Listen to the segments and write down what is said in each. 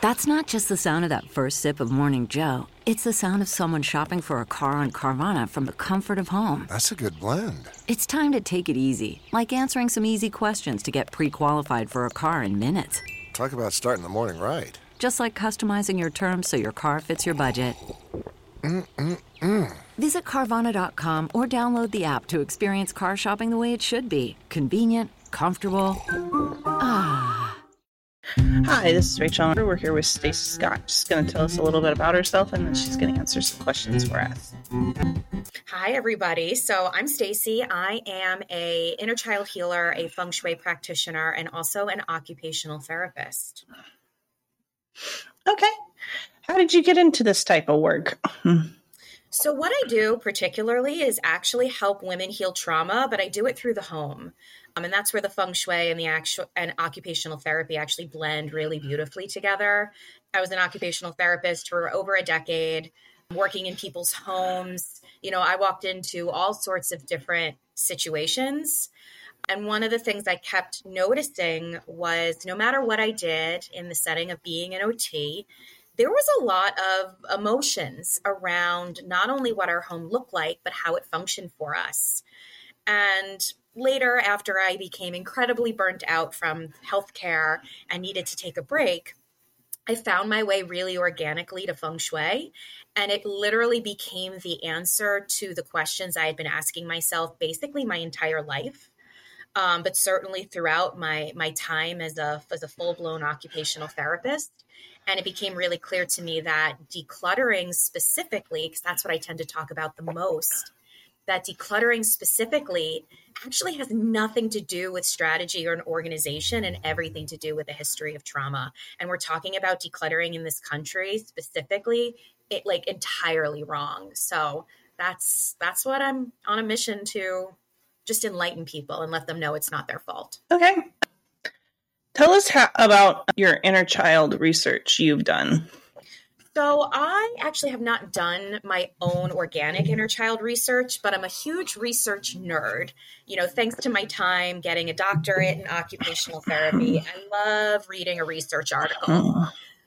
That's not just the sound of that first sip of Morning Joe. It's the sound of someone shopping for a car on Carvana from the comfort of home. That's a good blend. It's time to take it easy, like answering some easy questions to get pre-qualified for a car in minutes. Talk about starting the morning right. Just like customizing your terms so your car fits your budget. Visit Carvana.com or download the app to experience car shopping the way it should be. Convenient, comfortable. Hi, this is Rachel. We're here with Stacey Scott. She's going to tell us a little bit about herself, and then she's going to answer some questions for us. Hi, everybody. So I'm Stacey. I am a inner child healer, a feng shui practitioner, and also an occupational therapist. Okay. How did you get into this type of work? So what I do particularly is actually help women heal trauma, but I do it through the home. And that's where the feng shui and and occupational therapy actually blend really beautifully together. I was an occupational therapist for over a decade, working in people's homes. You know, I walked into all sorts of different situations. And one of the things I kept noticing was no matter what I did in the setting of being an OT, there was a lot of emotions around not only what our home looked like, but how it functioned for us. And later, after I became incredibly burnt out from healthcare and needed to take a break, I found my way really organically to feng shui. And it literally became the answer to the questions I had been asking myself basically my entire life. But certainly throughout my time as a full-blown occupational therapist. And it became really clear to me that decluttering specifically, because that's what I tend to talk about the most, that decluttering specifically actually has nothing to do with strategy or an organization and everything to do with the history of trauma. And we're talking about decluttering in this country specifically, it like entirely wrong. So that's what I'm on a mission to just enlighten people and let them know it's not their fault. Okay. Tell us about your inner child research you've done. So I actually have not done my own organic inner child research, but I'm a huge research nerd. You know, thanks to my time getting a doctorate in occupational therapy, I love reading a research article.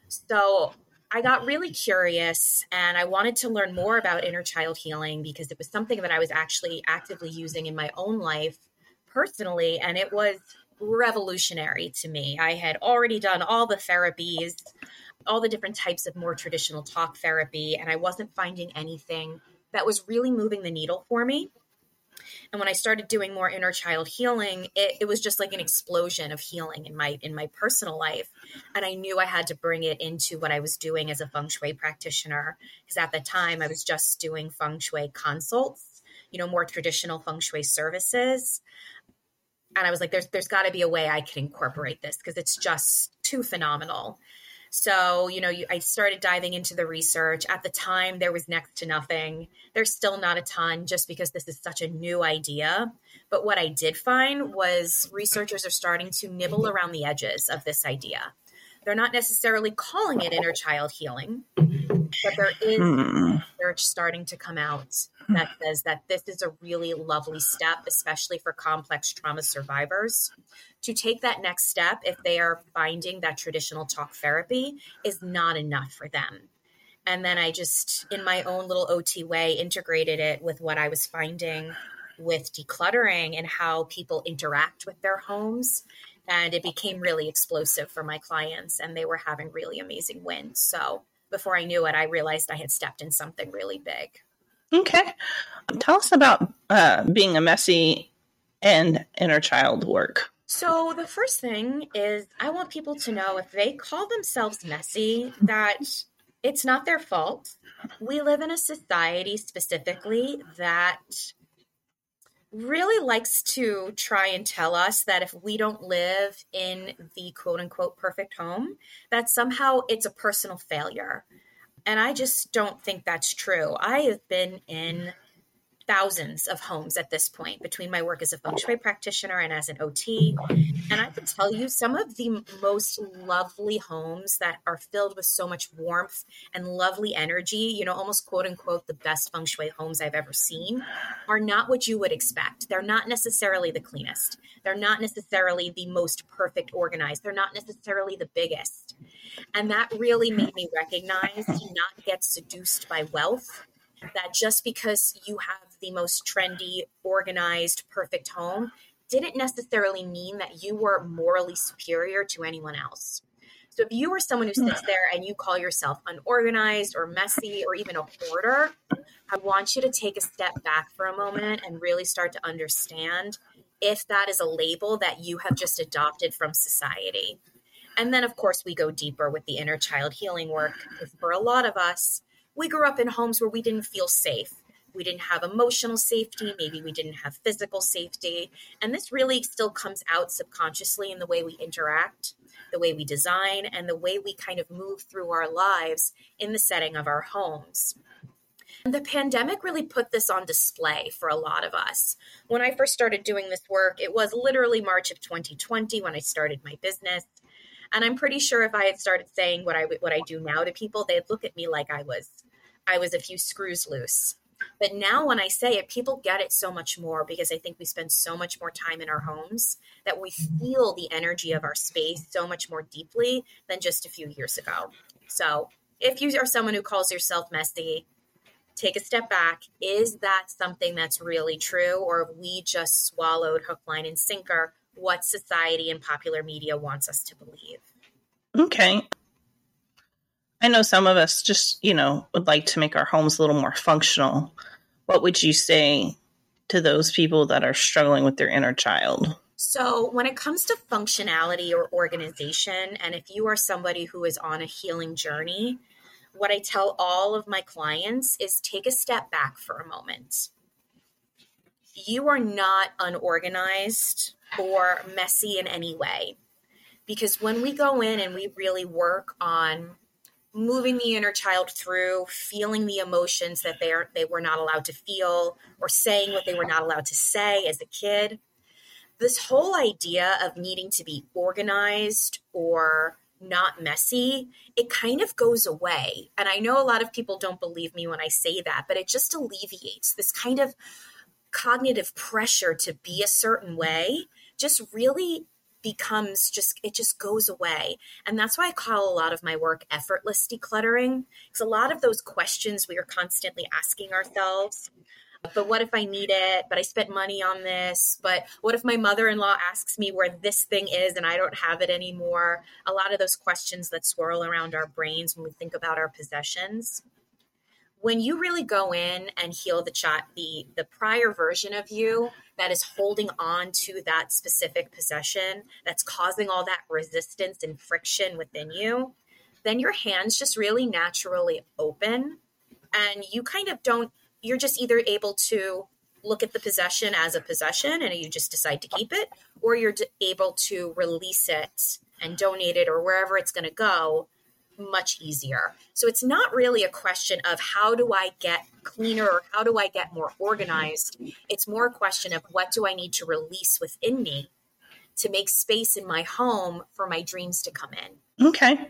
So I got really curious and I wanted to learn more about inner child healing because it was something that I was actually actively using in my own life personally, and it was revolutionary to me. I had already done all the therapies, all the different types of more traditional talk therapy, and I wasn't finding anything that was really moving the needle for me. And when I started doing more inner child healing, it was just like an explosion of healing in my personal life. And I knew I had to bring it into what I was doing as a feng shui practitioner, because at the time I was just doing feng shui consults, you know, more traditional feng shui services. And I was like, there's got to be a way I can incorporate this because it's just too phenomenal. So, you know, I started diving into the research. At the time, there was next to nothing. There's still not a ton just because this is such a new idea. But what I did find was researchers are starting to nibble around the edges of this idea. They're not necessarily calling it inner child healing, but there is research starting to come out that says that this is a really lovely step, especially for complex trauma survivors, to take that next step if they are finding that traditional talk therapy is not enough for them. And then I just, in my own little OT way, integrated it with what I was finding with decluttering and how people interact with their homes. And it became really explosive for my clients, and they were having really amazing wins. So before I knew it, I realized I had stepped in something really big. Okay. Tell us about being a messy and inner child work. So the first thing is I want people to know if they call themselves messy, that it's not their fault. We live in a society specifically that really likes to try and tell us that if we don't live in the quote unquote perfect home, that somehow it's a personal failure. And I just don't think that's true. I have been in thousands of homes at this point between my work as a feng shui practitioner and as an OT. And I can tell you some of the most lovely homes that are filled with so much warmth and lovely energy, almost quote unquote, the best feng shui homes I've ever seen, are not what you would expect. They're not necessarily the cleanest. They're not necessarily the most perfect organized. They're not necessarily the biggest. And that really made me recognize to not get seduced by wealth, that just because you have the most trendy, organized, perfect home didn't necessarily mean that you were morally superior to anyone else. So if you are someone who sits there and you call yourself unorganized or messy or even a hoarder, I want you to take a step back for a moment and really start to understand if that is a label that you have just adopted from society. And then, of course, we go deeper with the inner child healing work. Because for a lot of us, we grew up in homes where we didn't feel safe. We didn't have emotional safety. Maybe we didn't have physical safety. And this really still comes out subconsciously in the way we interact, the way we design, and the way we kind of move through our lives in the setting of our homes. And the pandemic really put this on display for a lot of us. When I first started doing this work, it was literally March of 2020 when I started my business. And I'm pretty sure if I had started saying what I do now to people, they'd look at me like I was a few screws loose. But now when I say it, people get it so much more because I think we spend so much more time in our homes that we feel the energy of our space so much more deeply than just a few years ago. So if you are someone who calls yourself messy, take a step back. Is that something that's really true? Or have we just swallowed hook, line, and sinker what society and popular media wants us to believe? Okay. I know some of us just, would like to make our homes a little more functional. What would you say to those people that are struggling with their inner child? So when it comes to functionality or organization, and if you are somebody who is on a healing journey, what I tell all of my clients is take a step back for a moment. You are not unorganized or messy in any way. Because when we go in and we really work on moving the inner child through, feeling the emotions that they were not allowed to feel, or saying what they were not allowed to say as a kid, this whole idea of needing to be organized or not messy, it kind of goes away. And I know a lot of people don't believe me when I say that, but it just alleviates this kind of cognitive pressure to be a certain way, just really becomes it just goes away. And that's why I call a lot of my work effortless decluttering. Because a lot of those questions we are constantly asking ourselves, but what if I need it? But I spent money on this. But what if my mother-in-law asks me where this thing is and I don't have it anymore? A lot of those questions that swirl around our brains when we think about our possessions. When you really go in and heal the prior version of you that is holding on to that specific possession, that's causing all that resistance and friction within you, then your hands just really naturally open, and you kind of you're just either able to look at the possession as a possession and you just decide to keep it, or you're able to release it and donate it or wherever it's going to go much easier. So it's not really a question of how do I get cleaner or how do I get more organized. It's more a question of what do I need to release within me to make space in my home for my dreams to come in. Okay.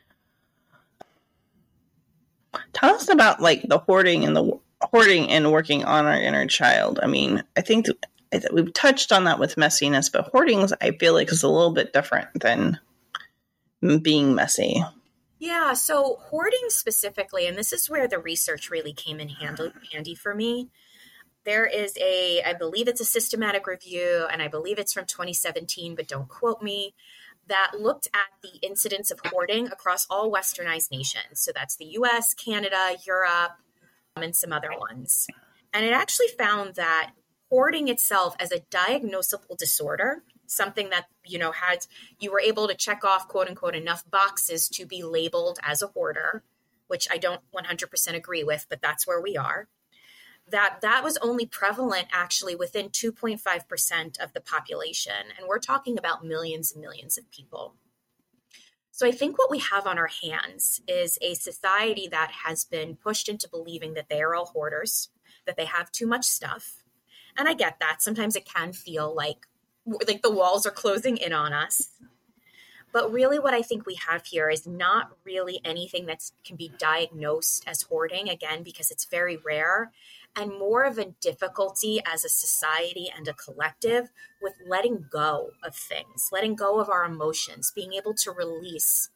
Tell us about the hoarding and working on our inner child. I mean, I think we've touched on that with messiness, but hoarding, I feel like, is a little bit different than being messy. Yeah, so hoarding specifically, and this is where the research really came in handy for me. There is I believe it's a systematic review, and I believe it's from 2017, but don't quote me, that looked at the incidence of hoarding across all westernized nations. So that's the US, Canada, Europe, and some other ones. And it actually found that hoarding itself as a diagnosable disorder, something that, you were able to check off, quote unquote, enough boxes to be labeled as a hoarder, which I don't 100% agree with, but that's where we are. That was only prevalent actually within 2.5% of the population. And we're talking about millions and millions of people. So I think what we have on our hands is a society that has been pushed into believing that they are all hoarders, that they have too much stuff. And I get that. Sometimes it can feel like the walls are closing in on us. But really what I think we have here is not really anything that can be diagnosed as hoarding, again, because it's very rare, and more of a difficulty as a society and a collective with letting go of things, letting go of our emotions, being able to release.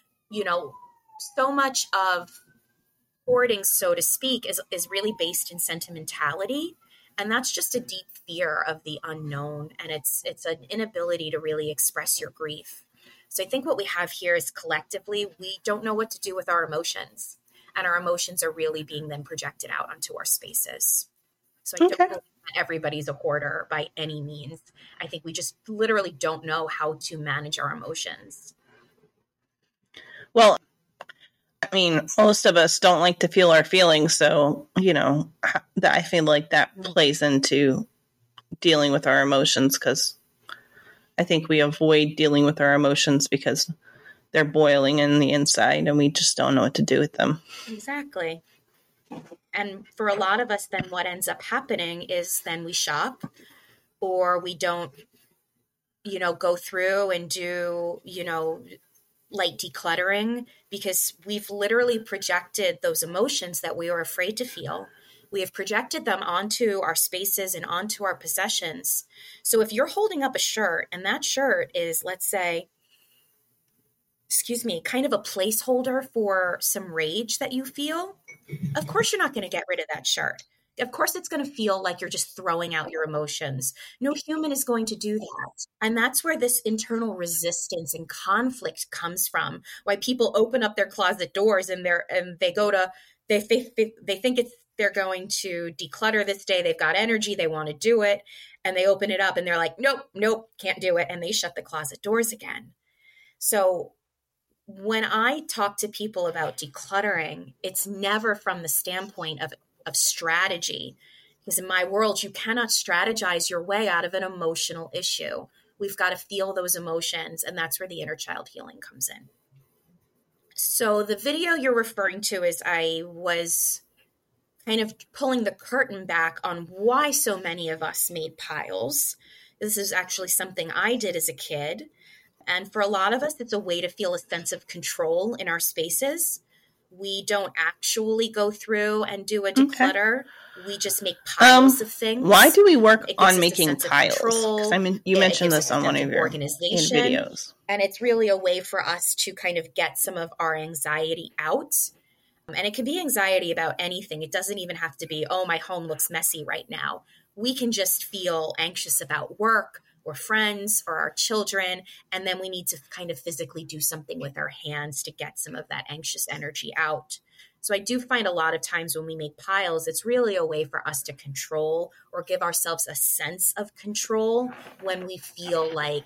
So much of hoarding, so to speak, is really based in sentimentality. And that's just a deep fear of the unknown. And it's an inability to really express your grief. So I think what we have here is collectively, we don't know what to do with our emotions. And our emotions are really being then projected out onto our spaces. So I don't believe that everybody's a hoarder by any means. I think we just literally don't know how to manage our emotions. Well, I mean, most of us don't like to feel our feelings. So, I feel like that plays into dealing with our emotions, because I think we avoid dealing with our emotions because they're boiling in the inside and we just don't know what to do with them. Exactly. And for a lot of us, then what ends up happening is then we shop, or we don't, go through and do, light decluttering, because we've literally projected those emotions that we are afraid to feel. We have projected them onto our spaces and onto our possessions. So if you're holding up a shirt and that shirt is, let's say, kind of a placeholder for some rage that you feel, of course you're not going to get rid of that shirt. Of course it's going to feel like you're just throwing out your emotions. No human is going to do that. And that's where this internal resistance and conflict comes from. Why people open up their closet doors and they think they're going to declutter this day. They've got energy. They want to do it. And they open it up and they're like, nope, can't do it. And they shut the closet doors again. So when I talk to people about decluttering, it's never from the standpoint of strategy, because in my world, you cannot strategize your way out of an emotional issue. We've got to feel those emotions, and that's where the inner child healing comes in. So the video you're referring to is I was kind of pulling the curtain back on why so many of us made piles. This is actually something I did as a kid. And for a lot of us, it's a way to feel a sense of control in our spaces. We don't actually go through and do a declutter. We just make piles of things. Why do we work on making piles? Because you mentioned this on one of your videos. And it's really a way for us to kind of get some of our anxiety out. And it can be anxiety about anything. It doesn't even have to be, oh, my home looks messy right now. We can just feel anxious about work or friends or our children. And then we need to kind of physically do something with our hands to get some of that anxious energy out. So I do find a lot of times when we make piles, it's really a way for us to control or give ourselves a sense of control when we feel like,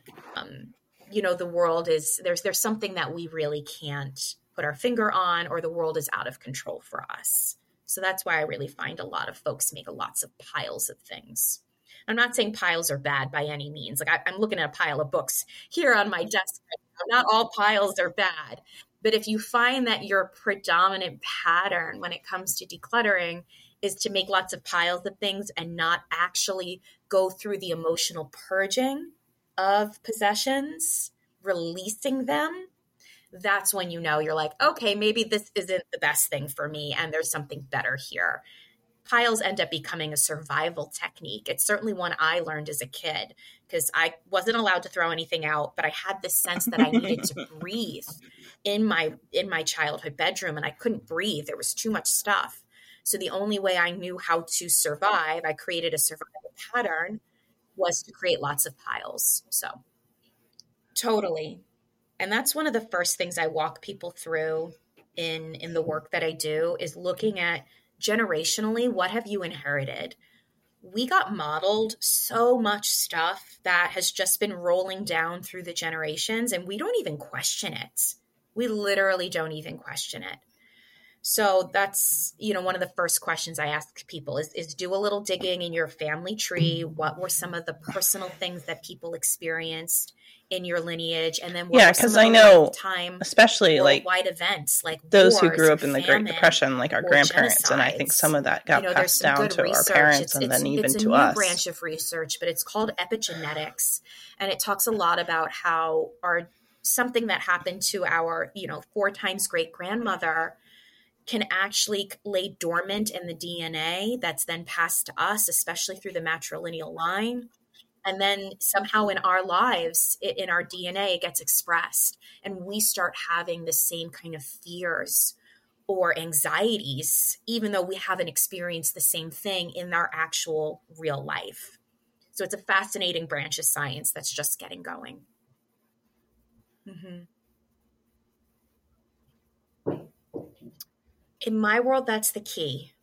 the world is, there's something that we really can't put our finger on, or the world is out of control for us. So that's why I really find a lot of folks make lots of piles of things. I'm not saying piles are bad by any means. Like I'm looking at a pile of books here on my desk right now. Not all piles are bad. But if you find that your predominant pattern when it comes to decluttering is to make lots of piles of things and not actually go through the emotional purging of possessions, releasing them, that's when you're like, okay, maybe this isn't the best thing for me and there's something better here. Piles end up becoming a survival technique. It's certainly one I learned as a kid because I wasn't allowed to throw anything out, but I had this sense that I needed to breathe in my childhood bedroom, and I couldn't breathe. There was too much stuff. So the only way I knew how to survive, I created a survival pattern, was to create lots of piles. So totally. And that's one of the first things I walk people through in the work that I do is looking at generationally, what have you inherited? We got modeled so much stuff that has just been rolling down through the generations, and we don't even question it. We literally don't even question it. So that's, one of the first questions I ask people is do a little digging in your family tree. What were some of the personal things that people experienced in your lineage, and then what Yeah, were some because of I the know, lifetime especially like worldwide events like those who wars grew or up in the Great famine Depression, like our or grandparents, and I think genocides. some of that You got know, there's passed some down good to our research. parents and then even It's a to new us. branch of research, but it's called epigenetics, and it talks a lot about how our something that happened to our, you know, 4 times great grandmother can actually lay dormant in the DNA that's then passed to us, especially through the matrilineal line. And then somehow in our lives, in our DNA, it gets expressed. And we start having the same kind of fears or anxieties, even though we haven't experienced the same thing in our actual real life. So it's a fascinating branch of science that's just getting going. Mm-hmm. In my world, that's the key.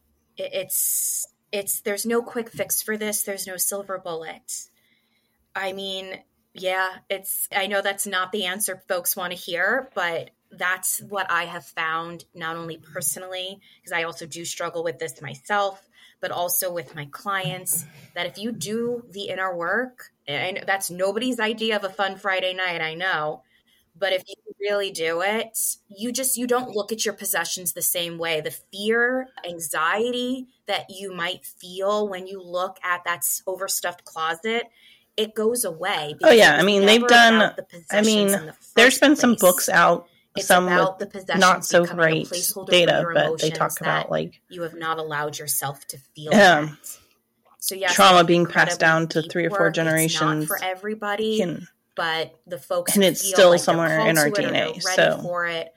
There's no quick fix for this. There's no silver bullet. I mean, yeah, I know that's not the answer folks want to hear, but that's what I have found, not only personally, because I also do struggle with this myself, but also with my clients, that if you do the inner work, and that's nobody's idea of a fun Friday night, I know, but if you really do it, you don't look at your possessions the same way. The fear, anxiety that you might feel when you look at that overstuffed closet, it goes away. Oh yeah, I mean they've done. I mean, there's been some books out, some with not so great data, but they talk about like you have not allowed yourself to feel that. So yes, trauma being passed down to 3 or 4 generations. It's not for everybody. But the folks and it's still like somewhere in our DNA, so for it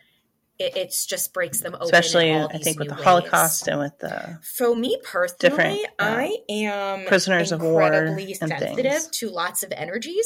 just breaks them open. Especially, I think, with the Holocaust and with the. For me personally, I am prisoners of war incredibly and sensitive things. to lots of energies.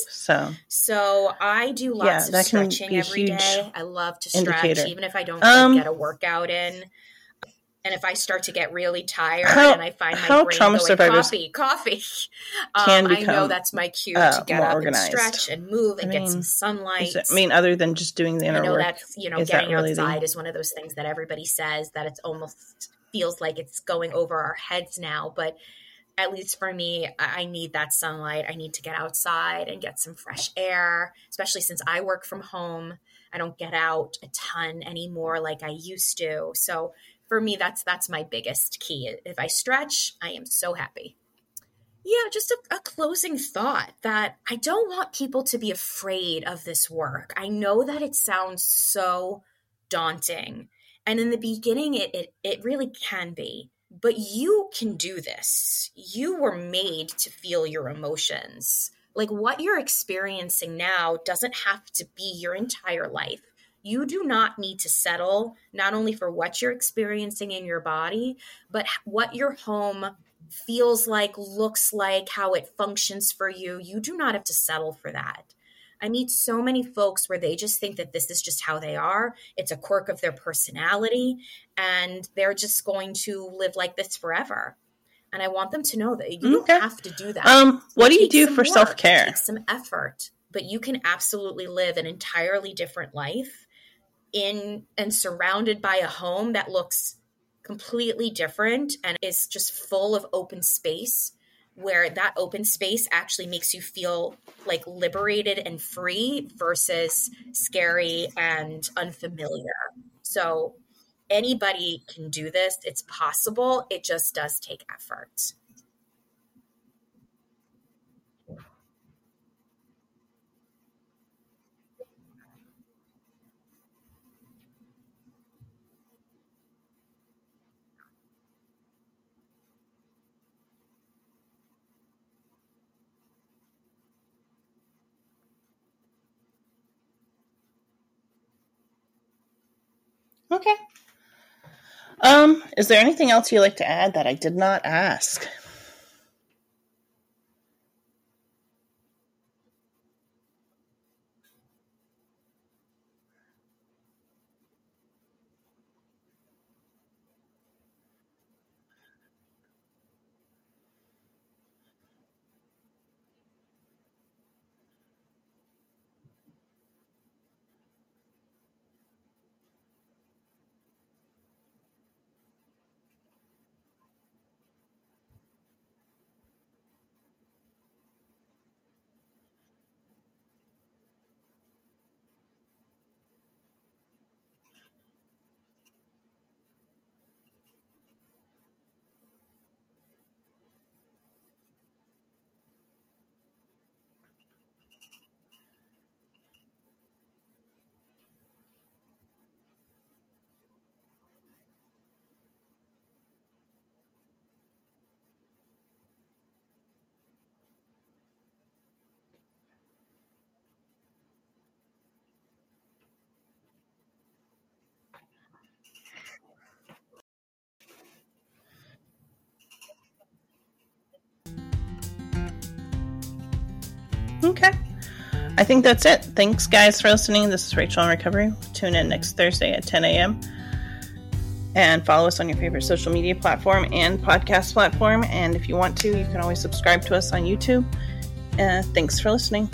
So I do lots of stretching every day. I love to stretch, indicator. even if I don't get a workout in. And if I start to get really tired and I find my brain trauma going, survivors coffee, can I know that's my cue to get up organized. and stretch and move and get some sunlight. Other than just doing the inner work, that's, getting outside is one of those things that everybody says that it's almost feels like it's going over our heads now. But at least for me, I need that sunlight. I need to get outside and get some fresh air, especially since I work from home. I don't get out a ton anymore like I used to. So for me, that's my biggest key. If I stretch, I am so happy. Yeah, just a closing thought that I don't want people to be afraid of this work. I know that it sounds so daunting. And in the beginning, it really can be. But you can do this. You were made to feel your emotions. Like what you're experiencing now doesn't have to be your entire life. You do not need to settle not only for what you're experiencing in your body, but what your home feels like, looks like, how it functions for you. You do not have to settle for that. I meet so many folks where they just think that this is just how they are. It's a quirk of their personality, and they're just going to live like this forever. And I want them to know that you don't have to do that. What do you do for self-care? It takes some effort, but you can absolutely live an entirely different life in and surrounded by a home that looks completely different and is just full of open space, where that open space actually makes you feel like liberated and free versus scary and unfamiliar. So anybody can do this. It's possible. It just does take effort. Okay. Is there anything else you'd like to add that I did not ask? Okay. I think that's it. Thanks, guys, for listening. This is Rachel in Recovery. Tune in next Thursday at 10 a.m. And follow us on your favorite social media platform and podcast platform. And if you want to, you can always subscribe to us on YouTube. Thanks for listening.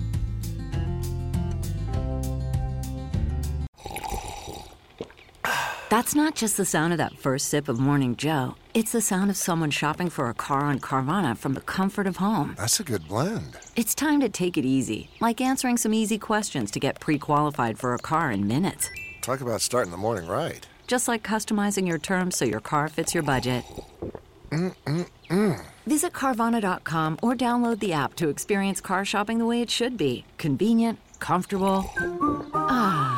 That's not just the sound of that first sip of Morning Joe. It's the sound of someone shopping for a car on Carvana from the comfort of home. That's a good blend. It's time to take it easy, like answering some easy questions to get pre-qualified for a car in minutes. Talk about starting the morning right. Just like customizing your terms so your car fits your budget. Visit Carvana.com or download the app to experience car shopping the way it should be. Convenient, comfortable. Ah.